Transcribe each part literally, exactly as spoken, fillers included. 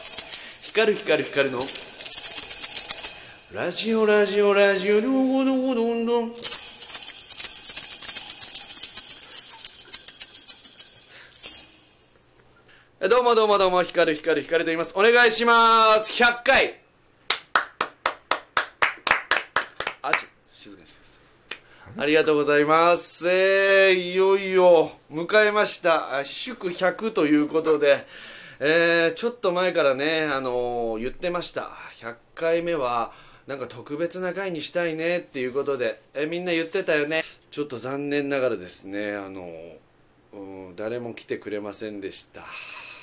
光る光る光るのラジオラジオラジオどんどんどんどん。どうもどうもどうも、光る光る光ると言います。お願いします。ひゃっかい。あ、ちょ静かにしてください。ありがとうございます。えー、いよいよ迎えました祝ひゃくということで、えー、ちょっと前からね、あのー、言ってました。ひゃっかいめはなんか特別な回にしたいねっていうことで、えー、みんな言ってたよね。ちょっと残念ながらですね、あのーうん、誰も来てくれませんでした。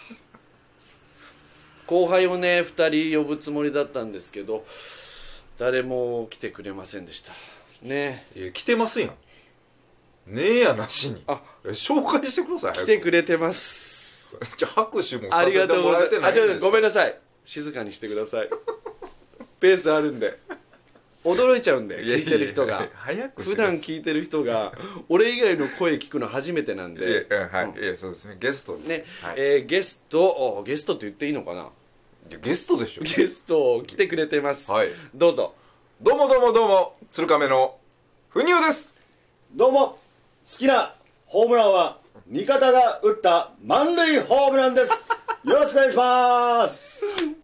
後輩をねふたり呼ぶつもりだったんですけど、誰も来てくれませんでしたね。 いや来てますやん。ねえやなしに。 あ、 紹介してください。 来てくれてます。 じゃあ拍手もありさせてがとうございもらえてます。あ、ちょっとないんですか。 ごめんなさい。静かにしてください。ペースあるんで驚いちゃうんで、聞いてる人が。 早くして普段聞いてる人が俺以外の声聞くの初めてなんいで。 やはい、 うんいやそうですね、ゲストですね、 はい、 えーゲストゲストって言っていいのかな。 いやゲストでしょ。 ゲスト来てくれてます、 はい、 どうぞ。 どうもどうもどうも、鶴亀のふにゅうです。 どうも、好きなホームランは味方が打った満塁ホームランです。よろしくお願いします。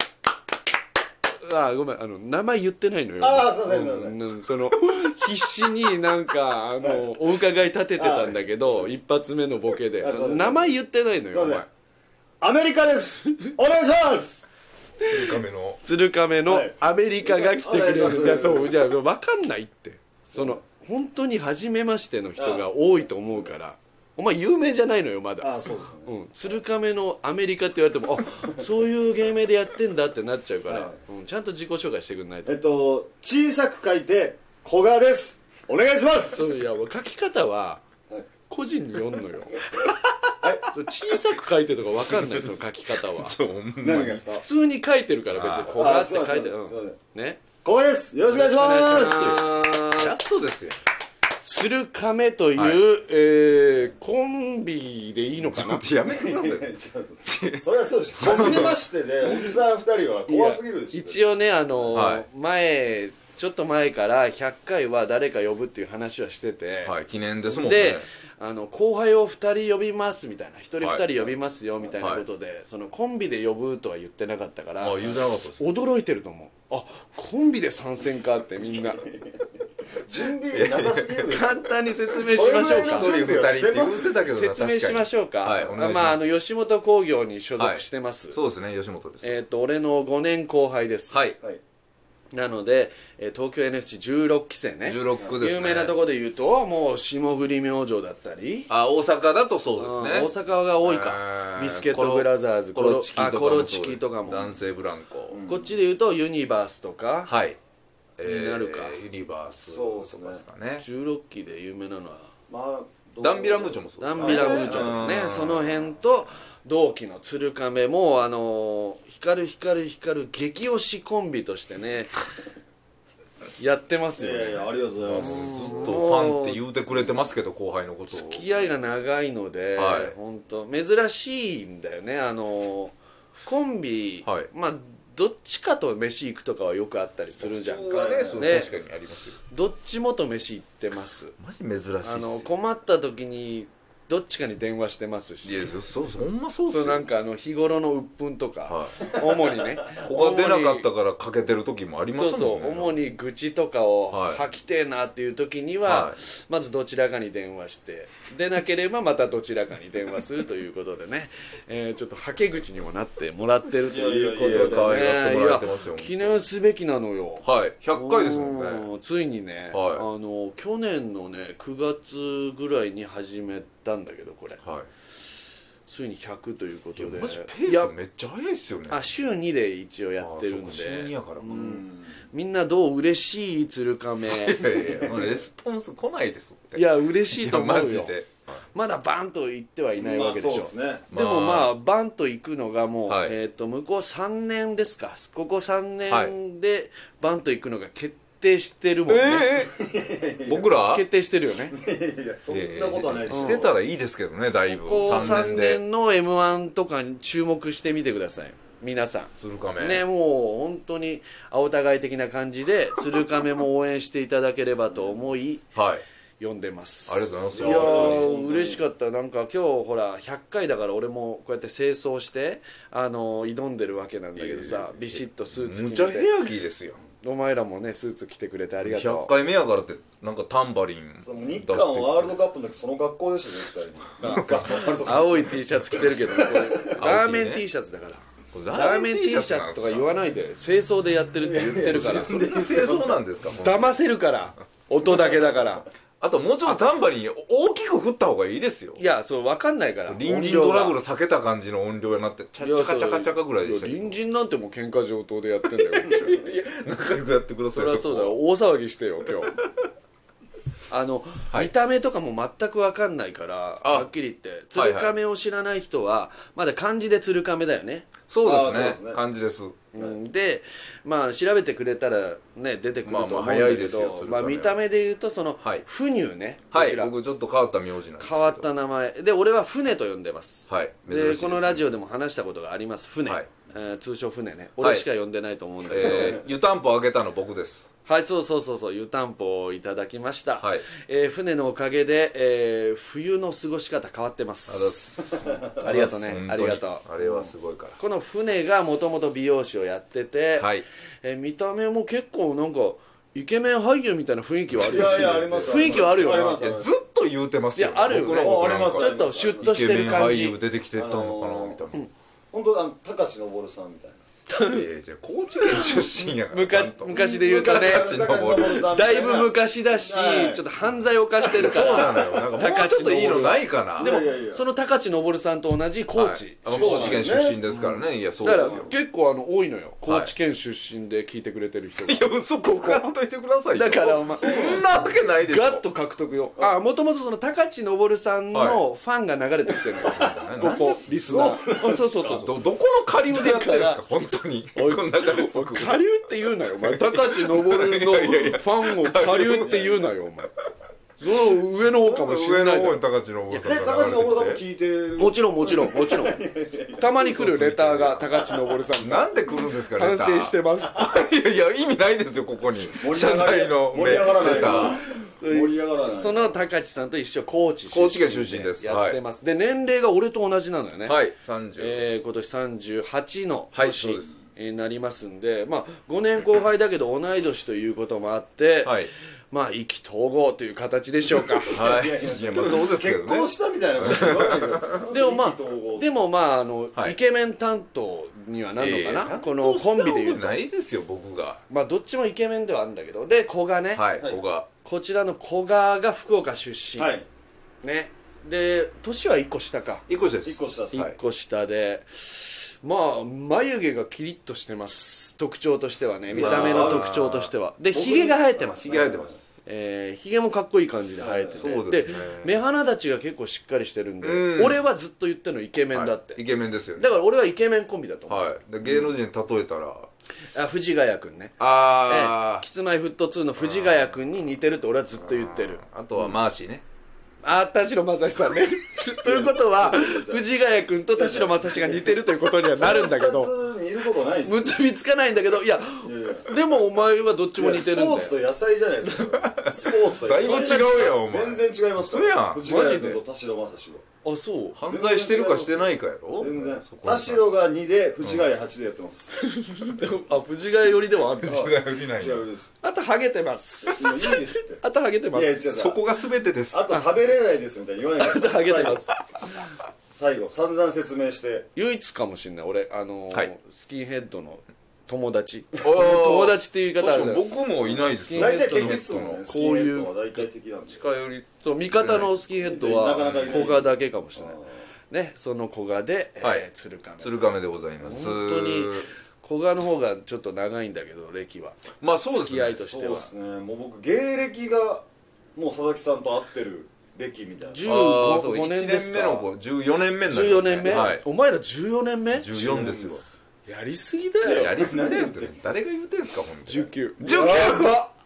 あ、ごめん、あの名前言ってないのよ。 ああ、すいません、すいません。 うん、その必死になんかあのお伺い立ててたんだけど、一発目のボケであそうですその名前言ってないのよ。お前アメリカです。お願いします。 鶴亀の鶴亀のアメリカが来てくれる。 はいいや、そう、じゃあ分かんないって。その本当に初めましての人が多いと思うから。お前有名じゃないのよまだ。 あ、そうですね。 うん、鶴亀のアメリカって言われても、あ、そういう芸名でやってんだってなっちゃうから、 はいうん、ちゃんと自己紹介してくんないと。 えっと、小さく書いて、古賀です。お願いします。 いや、書き方ははい個人に読んのよ。小さく書いてるとか分かんない、その書き方は。 ちょほんまに何がですか。 普通に書いてるから別にあこうやって書いてある。 そうそうそううんね。 古賀です。よろしくお願いします。 ますやっとですよ。 鶴亀という、 はいえーコンビでいいのかな。 やめてください。 いや違うそれはそうです。初めましてで、おじさん二人は怖すぎるでしょ。 一応ね、あのーはい前ちょっと前からひゃっかいは誰か呼ぶっていう話はしてて、 はい、記念ですもんね。 で、あの後輩をふたり呼びますみたいな、ひとりはいふたり呼びますよみたいなことで、そのコンビで呼ぶとは言ってなかったから、 あ、言うてなかったです。 驚いてると思う。あ、コンビで参戦かってみんな準備なさすぎるでしょ。 簡単に説明しましょうか。 それぐらいの準備はしてます一人二人って言ってたけどな、 説明しましょうか。 はい、お願いします。 まあ、あの吉本興業に所属してます、 そうですね、吉本です。 えっ、と俺のごねん後輩です、 はい。 はい。 なので、えー東京 エヌエスシーじゅうろく 期生ね、 じゅうろくですね。 有名なところで言うともう霜降り明星だったり、 あ、大阪だとそうですね。 うん大阪が多いか、 えービスケットブラザーズ、 コロチキとかもあコロチキとかも、 男性ブランコ。 こっちで言うとユニバースとか、 はい。 になるかユニバースそうですねとかですかね。 じゅうろく期で有名なのはまあ、 ダンビラムーチョもそうです。 ダンビラムーチョとかね、 うんその辺と同期の鶴亀も、あのー光る光る光る激推しコンビとしてねやってますよね。 いやいや、ありがとうございます。 ずっとファンって言うてくれてますけど、後輩のことを。 付き合いが長いので、 はい本当珍しいんだよね。あのコンビ、 はいまあどっちかと飯行くとかはよくあったりするじゃんか。 普通はね、そうね確かにありますよ。 どっちもと飯行ってます。 マジ珍しいっすよ。 あの困った時にどっちかに電話してますし、 いや、そう、そんまそうっすよ。 そうなんかあの日頃の鬱憤とか、 は主にねここが出なかったからかけてる時もありますそうもんね。 そう主に愚痴とかをはい吐きてえなっていう時には、 はいまずどちらかに電話して出なければまたどちらかに電話するということでね、えーちょっとはけ口にもなってもらってるということでね、 いやいやいや可愛がってもらってますよいや記念すべきなのよ。 はい、ひゃっかいですもんね。 うんついにね、 はいあの去年のねくがつぐらいに始めたんだけど、これはい。 ついにひゃくということで、 マジペいやースめっちゃ早いっすよね。 あ週にで一応やってるんあそうか週にで、 やからか。 みんなどう嬉しい鶴亀いやいや、レスポンス来ないですって。 いや嬉しいと思うよ。 いやマジで。 まだバンと行ってはいないわけでしょ、 まあそうですね。 でもまあバンと行くのがもう、 はいえー、と向こうさんねんですか、ここさんねんでバンと行くのが決定してるもんね、 えー、僕ら決定してるよねいやいやそんなことはないです、 えーしてたらいいですけどね、だいぶここさんねんでさんねんの エムワン とかに注目してみてください皆さん。 鶴亀ね、もう本当にお互い的な感じで鶴亀も応援していただければと思いはい読んでます。 ありがとうございます。 いやー嬉しかった。なんか今日ほらひゃっかいだから俺もこうやって清掃してあの挑んでるわけなんだけどさ、ビシッとスーツむ着てちゃ部屋着ですよ。 お前らもねスーツ着てくれてありがひゃっとう。 かいめやからってなんかタンバリン出そのして日韓ワールドカップの時その学校でしょ絶対に日韓ワールドカップ青い T シャツ着てるけどこれラーメン T シャツだからこれラーメン T シャツとか言わないで清掃でやってるって言ってるからそれが清掃なんですか。 騙せるから音だけだからあともうちょっとタンバリン大きく振った方がいいですよ。 いやそう分かんないから隣人トラブル避けた感じの音量になってチャチャカチャカチャカぐらいでしたけど、 隣人なんてもう喧嘩上等でやってんだよこっちは仲良くやってください。 そりゃそうだよ大騒ぎしてよ今日あの、はい、見た目とかも全く分かんないからはっきり言って鶴亀を知らない人はまだ漢字で鶴亀だよね。 そうですね、ですね漢字です、 うん、でまあ調べてくれたらね出てくると思うんだけど、まあまあ早いですよ、まあ、見た目で言うとその、はい、フニュね、 はい、僕ちょっと変わった名字なんですけど変わった名前で俺は船と呼んでます、 はい、 で、ね、このラジオでも話したことがあります船、はいえー、通称船ね俺しか呼んでないと思うんだけど、はいえー、湯たんぽあげたの僕です。 はいそうそうそうそう湯たんぽをいただきました、 はいえー、船のおかげで、えー、冬の過ごし方変わってますありがとうねありがとう。 あれはすごいからこの船がもともと美容師をやってて、はいえー、見た目も結構なんかイケメン俳優みたいな雰囲気はあるよ。 いやいやあります雰囲気はあるよな。 ずっと言うてますよ。 いやあるよね。 ありますちょっとシュッとしてる感じ。 イケメン俳優出てきてたのかなみたいな。 本当あの高知昇さんみたいな。 えじゃ高知県出身やから昔昔で言うとねだいぶ昔だし、はい、ちょっと犯罪を犯してるからそうなのよ。なんかもうちょっといいのないかな。 でもその高知昇さんと同じ高知、 はい、高知県出身ですからね、うん、いやそうですよ。 だから結構あの多いのよ高知県出身で聞いてくれてる人が、 はい、いや嘘こかんといてくださいよ。 だからお前そんなわけないでしょ。 ガッと獲得よ。あもともとその高知昇さんのファンが流れてきてるの、はい、ここリスナーそうそうそうそう ど, どこの下流でやってるんですか本当に下流って言うなよお前高知昇のファンを下流って言うなよお前その上の方かもしれない上の方に高知昇さんが高知昇さんも聞いてるもちろんもちろんもちろんたまに来るレターが高知昇さんなんで来るんですかレター反省してますいやいや意味ないですよここに謝罪の盛り上がらないレター盛り上がらないその高知さんと一緒高知高知県出身ですやってます、はい、で年齢が俺と同じなのよねはいさんじゅう、 えー、今年さんじゅうはちのはい年、 そうですになりますんで、まあ、ごねんご輩だけど同い年ということもあって、はい、まあ意気投合という形でしょうかはいいやいやまあそうですけどね結婚したみたいなこと言わないでくださいでもまあでもまああの、はい、イケメン担当にはなるのかな、えー、このコンビでいうとないですよ僕がまあどっちもイケメンではあるんだけどで古賀ねはい古賀こちらの古賀が福岡出身、はい、ねで年はいっこ下かいっこ下ですいっこ下です、 いっこ下でまあ眉毛がキリッとしてます特徴としてはね見た目の特徴としてはでヒゲが生えてますヒゲ生えてますえー、ヒゲもかっこいい感じで生えてて、 そうですね、 で目鼻立ちが結構しっかりしてるんで、うん、俺はずっと言ってるのイケメンだって、 はい、イケメンですよねだから俺はイケメンコンビだと思う、 はい、で芸能人に例えたら、 うん、あ藤ヶ谷君ねああ、 えー、キスマイフットツーの藤ヶ谷君に似てるって俺はずっと言ってるあ, あとはマーシーね、 あ田代正史さんねということは藤ヶ谷君と田代正史が似てるということにはなるんだけど似ることないです結びつかないんだけどいやでもお前はどっちも似てるんだよスポーツと野菜じゃないですかスポーツと野菜だいぶ違うやんお前全然違いますからやん藤ヶ谷君と田代正史はあそう犯罪してるかしてないかやろ全然田代がにで藤ヶ谷はちでやってます、 うん、あ藤ヶ谷寄りではあるんだ藤ヶ谷寄りないあとハゲてますいいですってあとハゲてますいやそこが全てですあと食べれないですみたいな言わないであとハゲてます最後散々説明して唯一かもしれない俺あのーはい、スキンヘッドの友達友達っていう言い方ある僕もいないです大体敵ですもんねこういう大体敵なんで近寄りそう味方のスキンヘッドは古賀だけかもしれないねその古賀で、はいえー、鶴亀鶴亀でございます本当に古賀の方がちょっと長いんだけど歴はまあそうですね付き合いとしてはそうですねもう僕芸歴がもう佐々木さんと会ってる歴みたいなじゅうごねんですかいちねんめの子じゅうよねんめになります、ね、 じゅうよねんめ、 はい、 お前らじゅうよねんめじゅうよんですよやりすぎだよやりすぎだよって誰が言うてんすかほんとじゅうきゅうじゅうきゅう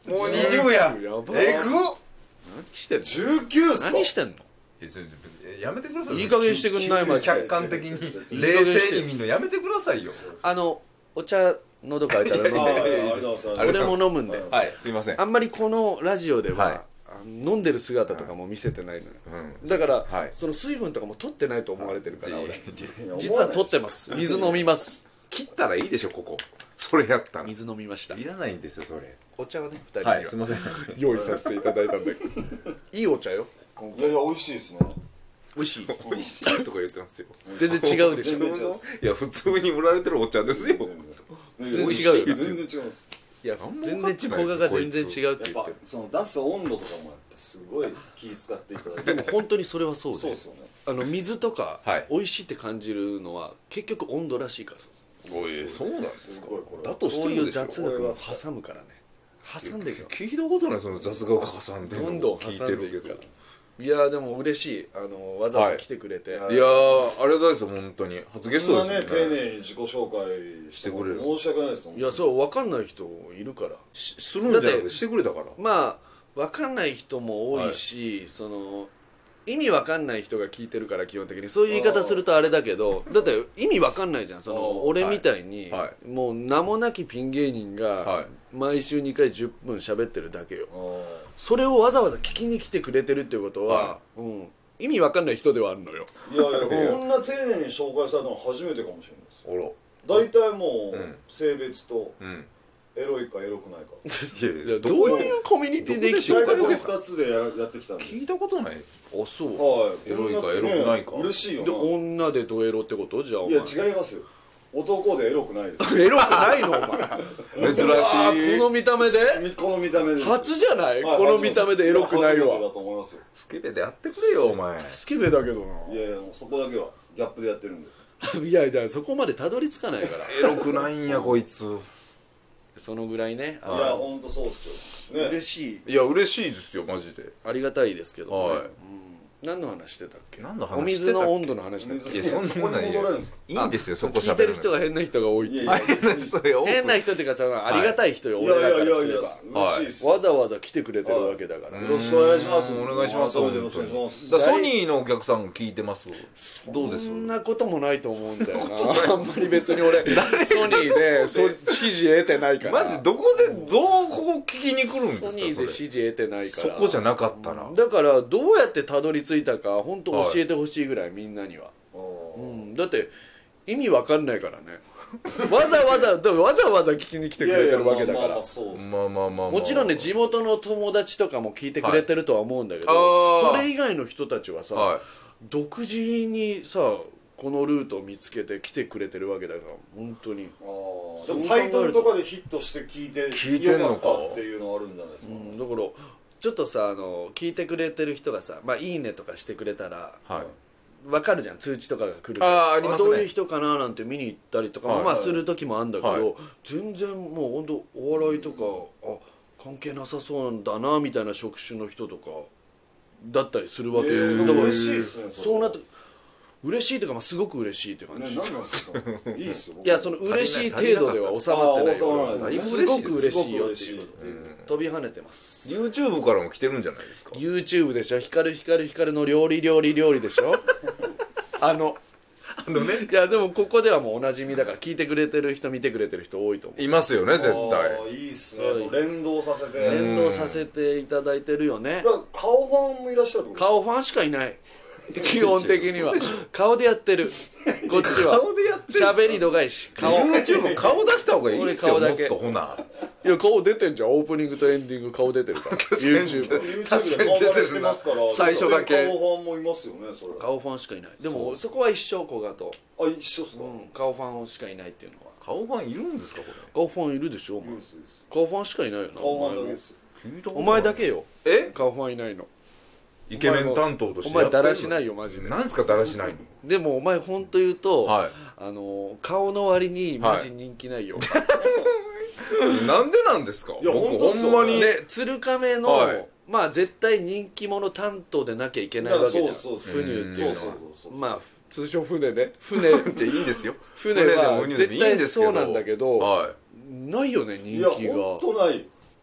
もうにじゅうややばえぐっ何してんのじゅうきゅうっすか。 何してんのえそれえやめてくださいいい加減してくんないマジで客観的に冷静に見るのやめてくださいよあのお茶喉乾いたら飲んあーありでがとうございます。 俺も飲むんではいすいませんあんまりこのラジオでは、 はいあの飲んでる姿とかも見せてないのよ、 うんだから、 はいその水分とかも取ってないと思われてるから俺いやいや実は取ってます水飲みます切ったらいいでしょここそれやったら水飲みましたいらないんですよそれお茶はねふたりには、 はいすいません用意させていただいたんだけどいいお茶よいやいや美味しいですね。 美味しい美味しいとか言ってますよ全然違うでしょ全然違うっす。 いや普通に売られてるお茶ですよ全然違うよ全然違います。 いやあんま全分かってないです然小賀が全然違うってやっぱ言ってるその出す温度とかもやっぱすごい気使っていただいて。 でも本当にそれはそうでそうっすよね。 あの水とか、 はい美味しいって感じるのは結局温度らしいからおいそうなんですかすごいこれ。 だとしてそういうもですよ雑学も挟むからね挟んでいくよ聞いたことないその雑学挟んでるのどんどん聞い挟てるけどんでいくからいやでも嬉しいあのわざわざ来てくれて、 いやーありがとうございます本当に初ゲスそんなねトですよね丁寧に自己紹介してしてくれる申し訳ないです。 いやそう分かんない人いるからしするんじゃなだってくてしてくれたからまあ分かんない人も多いし、その意味分かんない人が聞いてるから基本的にそういう言い方するとあれだけどだって意味分かんないじゃんそあーの俺みたいに、 はいはもう名もなきピン芸人はがい毎週にかいじゅっぷん喋ってるだけよあーそれをわざわざ聞きに来てくれてるっていうことは、 はうん、意味分かんない人ではあるのよいやいやこんな丁寧に紹介されたの初めてかもしれないです。 あら大体もう、 うん性別とうんエロいかエロくないかいやいやどういうコミュニティで生きて大体るかよこのふたつでややってきたんで。 聞いたことないあそうはいエロいかこんエロくないかね嬉しいよでな。 女でドエロってことじゃあおい前や違いますよ。男でエロくないです。 エロくないのお前珍しあいこの見た目でみこの見た目です。 初じゃない、 はいこの見た目でエロくない初めてだわと思いますよ。 スケベでやってくれよお前スケベだけどいやいやもうそこだけはギャップでやってるんで。 ないやいやそこまでたどり着かないからエロくないんやこいつそのぐらいねいやほんとそうっすよ。ね。 嬉しいいや嬉しいですよマジでありがたいですけどね、 はいうん、何の話してたっけ何の話お水の温度の話だっ水けいやそんなことないそこに戻れるんですか。 いいんですよそこ聞いてる喋る人が変な人が多いっていういやいや変な人よ変な人っていうかさありがたい人よ、 いやい俺らからやいやいやすれば嬉しいっす。 わざわざ来てくれてるわけだから、 よろしくお願いします。 お願いします改めてよろ本当にしくお願いします。 だからソニーのお客さんも聞いてますどうですそんなこともないと思うんだよなあんまり別に俺ソニーでそ支持得てないからマジどこでどうここ聞きに来るんですかソニーで支持得てないからそこじゃなかったらだからどうやってたどり着いたか本当教えてほしいぐらいみんなには、 あーうん、だって意味わかんないからねわざわざでもわざわざ聞きに来てくれてるわけだいやいやまあまからあまあそう。 まあまあまあまあもちろんね地元の友達とかも聞いてくれてるとは思うんだけど、 はいあーそれ以外の人たちはさ、 はい独自にさこのルートを見つけて来てくれてるわけだから本当に、 あーでもタイトルとかでヒットして聞いて聞いてんのかよったっていうのはあるんじゃないですか。 うん、だからちょっとさあの聞いてくれてる人がさ「まあ、いいね」とかしてくれたらはい分かるじゃん通知とかが来るあーありますねどういう人かななんて見に行ったりとかも、 はいまあする時もあるんだけど、 はい全然もう本当お笑いとかあ関係なさそうだなみたいな職種の人とかだったりするわけよ、 えーだから嬉しいっすねそれそうなって嬉しいというか、まあ、すごく嬉しいって感じ、 ね、何なんですか。いいっすよ。僕いやその嬉しい程度では収まってないあー収まらないよすごく嬉しいよっていうすごく嬉しい飛び跳ねてます YouTube からも来てるんじゃないですか YouTube でしょ光る光る光るの料理料理料理でしょあのあのねいやでもここではもうおなじみだから聞いてくれてる人見てくれてる人多いと思ういますよね絶あ対ーいいっすね。 はいそう連動させて。 連動させていただいてるよねだから顔ファンもいらっしゃるってこと。 顔ファンしかいない基本的には顔でやってるこっちは顔でやってるんすか喋り度外視顔 YouTube 顔出した方がいいですよもっ俺顔だけとほないや顔出てんじゃんオープニングとエンディング顔出てるから YouTube YouTube で顔バレしてますから。 最初だけ顔ファンもいますよねそれ。 顔ファンしかいないでもそこは一緒古賀と、 あ一緒っすか。 うん、顔ファンしかいないっていうのは顔ファンいるんですかこれ顔ファンいるでしょお前いいっすいいっす顔ファンしかいないよな顔ファンだけです。 お前だけよえ顔ファンいないのイケメン担当としてお前だらしいないよマジでなんすかだらしないのでもお前本当言うと、 はいあの顔の割にマジ人気ないよ、 なんでなんですかいや僕ほんとっすよほんまにで鶴亀の、 はいまあ絶対人気者担当でなきゃいけないわけじゃんそうそうそうフニュっていうのはそうそうそうそうまあ通称船ね船じゃあいいですよ船は船でもウニでもいいんですけど絶対そうなんだけどはないよね人いや気が本当ない。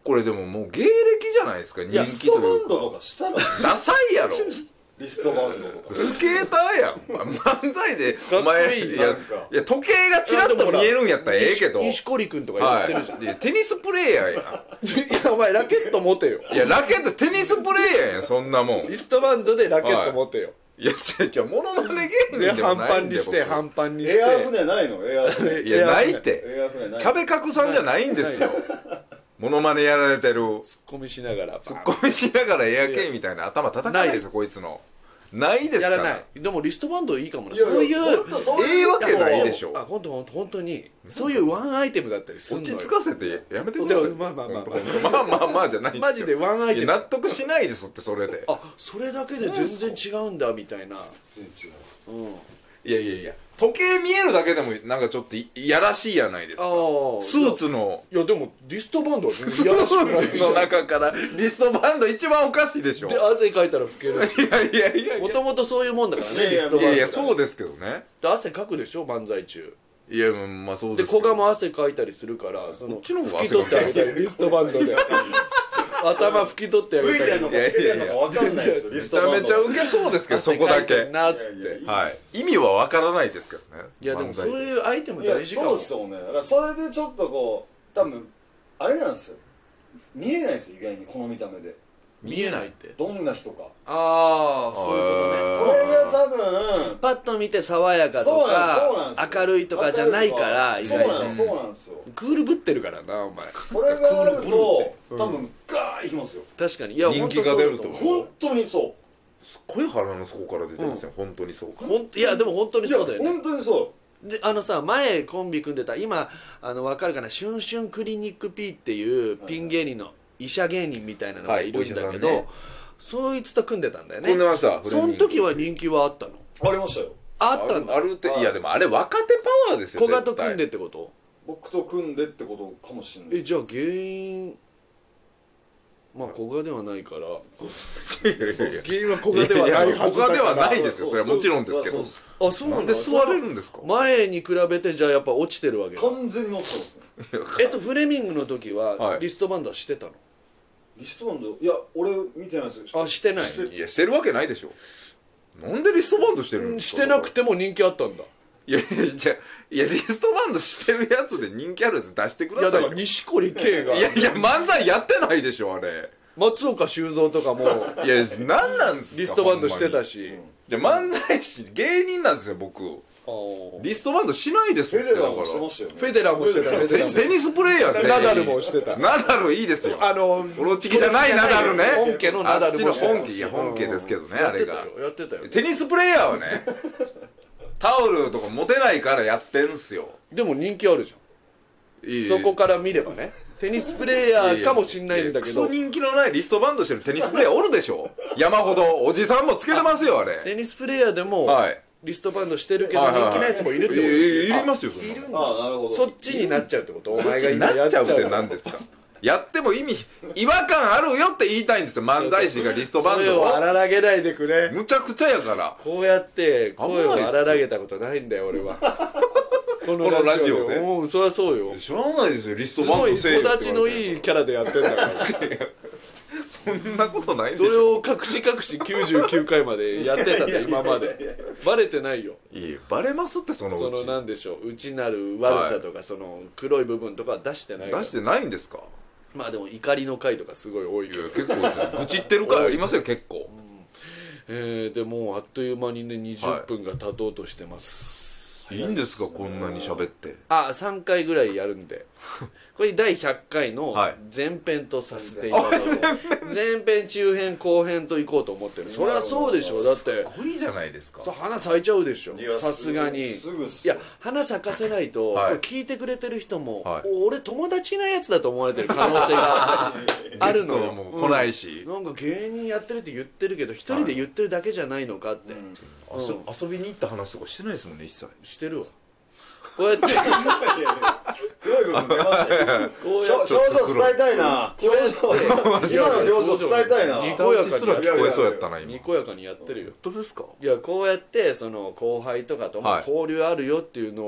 これでももう芸歴じゃないですか、人いやリストバン気というか。 ドとかしたのダサいやろ。 リストバンドとかスケーターやん。漫才で、 こいいお前、いやなんか、 いや、時計がチラッと見えるんやったらええけど。 錦織君とか言ってるじゃん、 はい。いやテニスプレーヤーやいやお前ラケット持てよ。 ん。いや、ラケット、テニスプレーヤーやん、そんなもん。 リストバンドでラケット持てよ、 いや、違う違う、モノマネ芸で人でも半ないんでパンにして僕半パンにしてエアー船ないのエアー船いや、ないって。 エアー船ないキャベカクさんじゃないんですよ。モノマネやられてる。 ツッコミしながらツッコミしながらエアケイみたいな頭叩かないですよ、こいつの。ないですから。 やらない。でもリストバンドいいかもね。 いやいやそういうほんとそういうええわけないでしょあ、本当本当本当にそういうワンアイテムだったりするのよ。 落ち着かせてやめてください。 でもまあまあまあほんとまあまあまあじゃないですよ。 マジでワンアイテムいや納得しないですってそれで。 あ、それだけで全然違うんだみたいな。 全然違ううん。 いやいやいや、時計見えるだけでもなんかちょっといいやらしいやないですか。 ああ。 スーツのいやでもリストバンドは全ス然いやらしくないーツのでしょ。 中からリストバンド一番おかしいでしょ。いで汗かいたら拭けるし。 やいやいやいもともとそういうもんだからね、 いやいやリストバンド。 やいやそうですけどね。 で汗かくでしょ漫才中。 いやまあそうでですけど。 古賀も汗かいたりするから、そのこっちの方が拭き取ってあげたりリストバンドで頭拭き取ってあげたり。 吹いてんのかつけてんのか分かんないですよリめちゃストバンドめちゃウケそうですけどそこだけ。 なっつっいやいやて。 はい。意味はわからないですけどね。 いやでもそうう。 いうアイテムいや大事かも。 そうっすよねだからそれでちょっとこう多分あれなんですよ見えないんですよ意外にこの見た目で見えないって。 どんな人かああ、そういうことね。 それが多分パッと見て爽やかとそうなんそうなかんですよ明るいとかじゃないから意外とそうなんそうなんですよクールぶってるからなお前。 それがあると多分ガーッいきますよ確かにいや人気が出ると思う本当にそすっごい腹の底から出てますよ、本当にそうか。 ほんといやでも本当ういやにそうだよね。 本当にそであのさ前コンビ組んでた今あの分かるかなシュンシュンクリニック P っていうピン芸人の医者芸人みたいなのがいるんだけど、 はいお医者さんねそいつと組んでたんだよね。 組んでました。 その時は人気はあったの。 うありましたよあったんだ。 あるっていやでもあれ若手パワーですよ。 古賀と組んでっ絶てこと僕と組んでってことかもしれないえじゃあ原因まあ古賀ではないから対いやいやいや原因は古賀ではないはずだから古賀ではないですよ。それはもちろんですけど。 あそうなんだ。 なんで座れるんですか。 前に比べてじゃあやっぱ落ちてるわけだ。 完全に落ちてますねえそうフレミングの時ははいリストバンドはしてたの、 リストバンドいや俺見てないですよあしてないしていやしてるわけないでしょ。なんでリストバンドしてるんですか。 してなくても人気あったんだ。 いやいやじゃあいやリストバンドしてるやつで人気あるやつ出してくいやだからださいよ。 錦織圭がいやいや漫才やってないでしょあれ。 松岡修造とかもいや何なんですか。 リストバンドしてたし。 し、 じゃあ漫才師芸人なんですよ僕。 あーリストバンドしないですフェデラーもだからしてましたよねフェデラーもしてたフェデラーもテニスプレーヤーでナダルもしてた。 ナダルいいですよ。 あのオロチキじゃないナダルね。 本家のナダルもあっちの本家いや本家ですけどね、あれがやってたよやってたよ。 テニスプレーヤーはねタオルとか持てないからやってんすよ。 でも人気あるじゃん。 いいそこから見ればねテニスプレーヤーかもしんないんだけどクソ人気のないリストバンドしてるテニスプレーヤーおるでしょ。山ほどおじさんもつけてますよあれ。 テニスプレーヤーでもはいリストバンドしてるけどはいはいはい人気なやつもいるってこと。 いいいりますよそんなの。 いるんだ。 ああなるほどそっちになっちゃうってこと。お前が今なやっちゃうっちゃうって何ですか。やっても意味違和感あるよって言いたいんですよ漫才師がリストバン声ドを。 を荒らげないでくれ。 むちゃくちゃやから。 こうやって声を荒らげたことないんだよ俺は。このラジオでうんそりゃそうよ。 知らないですよリスすトバンごいドせえよって育ちのいいキャラでやってんだから。 そんなことないでしょ。 それを隠し隠しきゅうじゅうきゅうかいまでやってたんだ今まで。バレてないよ。 いやバレますってそのそうのちなんでしょう内なる悪さとかその黒い部分とかは出してないから。 出してないんですか。 まあでも怒りの回とかすごい多いけど。 結構愚痴ってる回ありますよ結構。 えー、でもうあっという間にねにじゅっぷんが経とうとしてます、 いいんですかこんなに喋って。 あさんかいぐらいやるんでこれだいひゃっかいのはい前編とさせていただこう、前編中編後編といこうと思ってる。そりゃそうでしょ。だって濃いじゃないですか。 そう花咲いちゃうでしょいやさすがに。 すぐっすいや花咲かせないと、 はいこれ聞いてくれてる人も、 はいお俺友達なやつだと思われてる可能性があるのよ。 ゲストも来ないしうんなんか芸人やってるって言ってるけど一人で言ってるだけじゃないのかって、 遊遊びに行った話とかしてないですもんね一切。 してるわこうやっていやいや黒い部分出ましたよこうやって表情伝えたいな表情今の表情伝えたいなにこやかにすら聞こえそうやったな今。 にこやかにやってるよ。 本当ですか。 いやこうやってその後輩とかともはい交流あるよっていうのを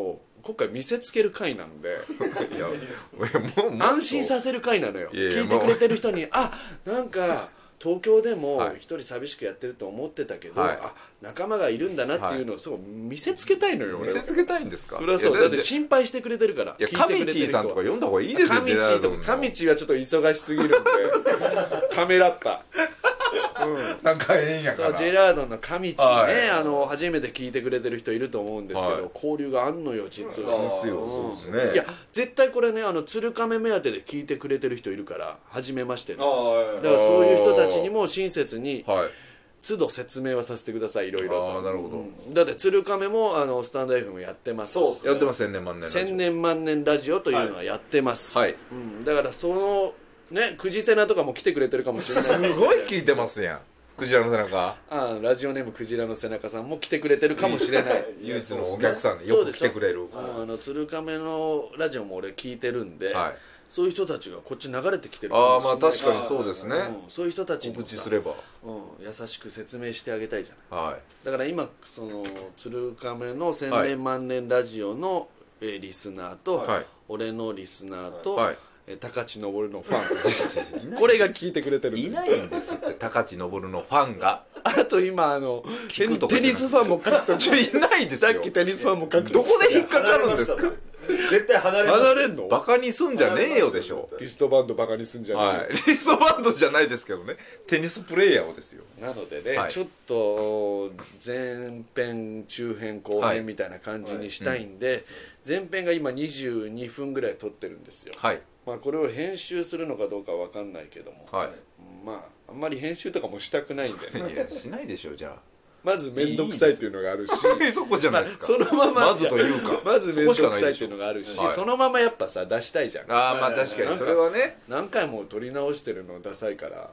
今回見せつける回なんでいやもうもう安心させる回なのよ。 いやいや聞いてくれてる人にあなんか東京でもはい一人寂しくやってると思ってたけど、 はいあ仲間がいるんだなっていうのをすごい見せつけたいのよ、俺は見せつけたいんですか。 それはそういやだって心配してくれてるから。 いや聞いてくれてる人カミチーさんとか呼んだ方がいいですよ。 カミチーとかカミチーはちょっと忙しすぎるんでためらった。 なんかええんやからジェラードンの神地ね、 はいあの初めて聞いてくれてる人いると思うんですけど、 はい交流があんのよ実は。 ですよそうですね。 いや絶対これねあの鶴亀目当てで聞いてくれてる人いるから初めましてのあだからそういう人たちにも親切にはい。 都度説明はさせてくださいいろいろと。 ああなるほど。 だって鶴亀もあのスタンド エフエム やってます。 そうっすねやってます千年万年ラジオ。 千年万年ラジオというのはやってます、 はい。 うん、だからそのねクジセナとかも来てくれてるかもしれないすごい聞いてますやん。クジラの背中。 あラジオネームクジラの背中さんも来てくれてるかもしれない唯一のお客さんでよく来てくれる。 あの鶴亀のラジオも俺聞いてるんで、 はいそういう人たちがこっち流れてきてるかああまもしれないあ確かにそうですね。 うん、そういう人たちにもさ告知すれば。 うん、優しく説明してあげたいじゃない。 はい。 だから今その鶴亀の千年万年ラジオの、えーリスナーと、 はい俺のリスナーと、 はいえー高知昇のファンこれが聞いてくれてるいないんですって高知昇のファンが。 あと今あのテニ聞くとかじゃなくてテニスファンも書くとちょいないですよ。 さっきテニスファンも書くとどこで引っかかるんですか。 絶対離れました離れんのバカにすんじゃねえよでしょ。 リストバンドバカにすんじゃない、 はい。リストバンドじゃないですけどね。テニスプレイヤーをですよ。 なのでね、 はいちょっと前編中編後はい編みたいな感じにしたいんで、前編が今にじゅうにふんぐらい撮ってるんですよ、 はい。 まあ、これを編集するのかどうかわかんないけども、 はい。 まああんまり編集とかもしたくないんでねいやしないでしょじゃまず面倒くさいっていうのがあるしあ。そこじゃないですか。 そのまままずというか。 まず面倒くさいっていうそこしかないでしょのがあるし、 はいそのままやっぱさ出したいじゃん。 ああまあ確かにそれはね。 何回も撮り直してるのダサいから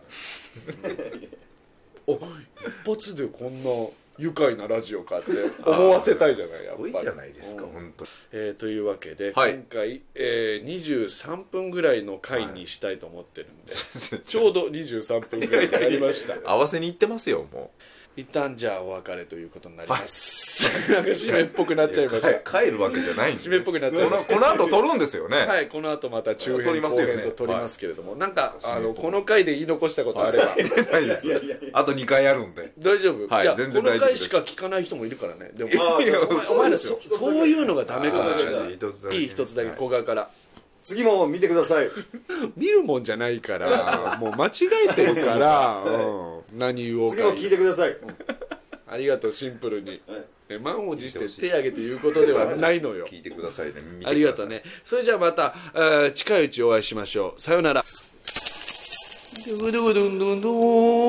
お一発でこんな愉快なラジオかって思わせたいじゃないやっぱりすごいじゃないですかうん本当。 えーというわけで、 はい今回、えー、にじゅうさんぷんぐらいの回にしたいと思ってるんで、ちょうどにじゅうさんぷんぐらいになりました合わせに行ってますよも一旦じゃあお別れということになります、なんか締めっぽくなっちゃいまう。 したか帰るわけじゃないんで。 締めっぽくなっちゃいこのましたこの後撮るんですよね。 はい、この後また中撮編後りますよね編と撮りますけれども、なんかあのこの回で言い残したことあれば、 ないですよ。あとにかいあるんで。 大丈夫、 はいいやこの全然大丈夫です回しか聞かない人もいるからね。でもあいやお前お前らそそういうのがダメかもしれない。 一つだけいい一つだけ小川から次も見てください。 見るもんじゃないからもう間違えてるから、うん、何言おうか次も聞いてください。 ありがとうシンプルに、 はいえ満を持して手挙げて言うことではないのよ聞いてくださいね。見てくださいありがとうね。それじゃあまた、えー近いうちお会いしましょう。さよなら。ドゥドゥドゥンドゥンドゥン